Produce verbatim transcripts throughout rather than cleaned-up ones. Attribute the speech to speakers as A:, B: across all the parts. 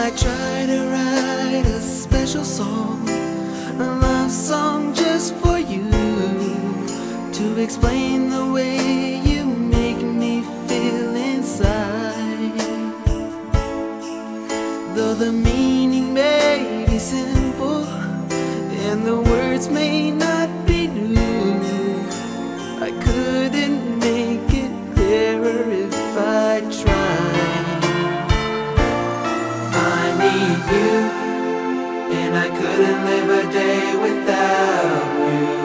A: I try to write a special song, a love song just for you, to explain the way you make me feel inside. Though the meaning may be simple and the words may not be new, I couldn't make it clearer if I tried. I need you, and I couldn't live a day without you.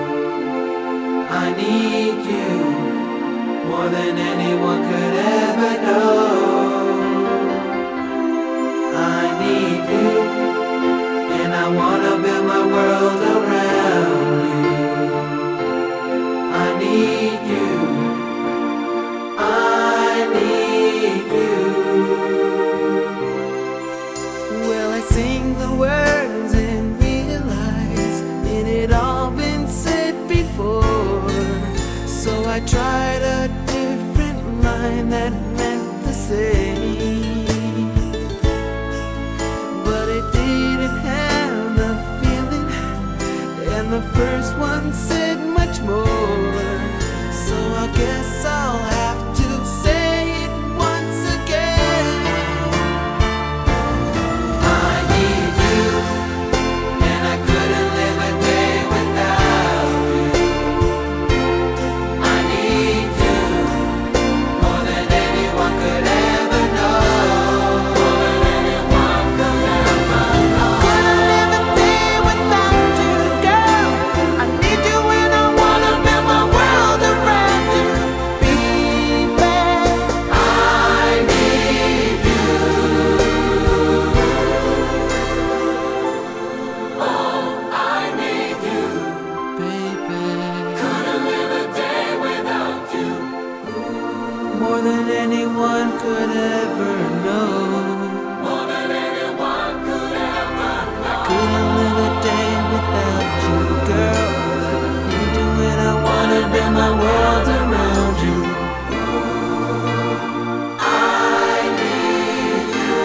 A: I need you more than anyone could ever know. I need you, and I wanna build my world around you. I need you, I need you. Well, I sing the words and realize it had all been said before, so I tried a different line that meant the same, but it didn't have the feeling, and the first one said much more, so I guess I'll have to say it once again. I need you, and I couldn't live a day without you. I need you more than anyone could ever know. More than anyone could ever know. Couldn't live a day without you, girl. I need you and I wanna build my world around you, baby. I need you. Oh, I need you, baby. Couldn't live a day without you. More than anyone could ever know. More than anyone could ever know. I couldn't live a day without you, girl. I need you and I wanna build my world around you. I need you.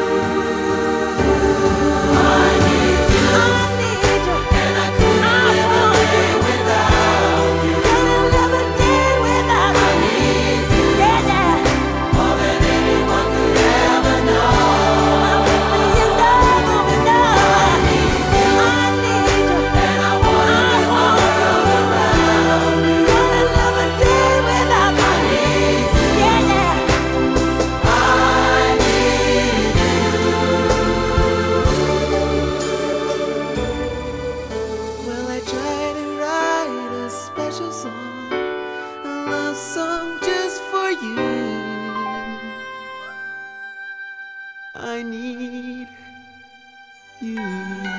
A: I need you. I need you. And I couldn't live a day without you. Couldn't live a day without you. I need you. Yeah, yeah. More than anyone could ever know. You know, you know. I need you. I need you. And I wanna build my world around you. Couldn't live a day without you. I need you. Yeah, yeah. I need you. Well, I try to write a special song, a love song just for you. I need you.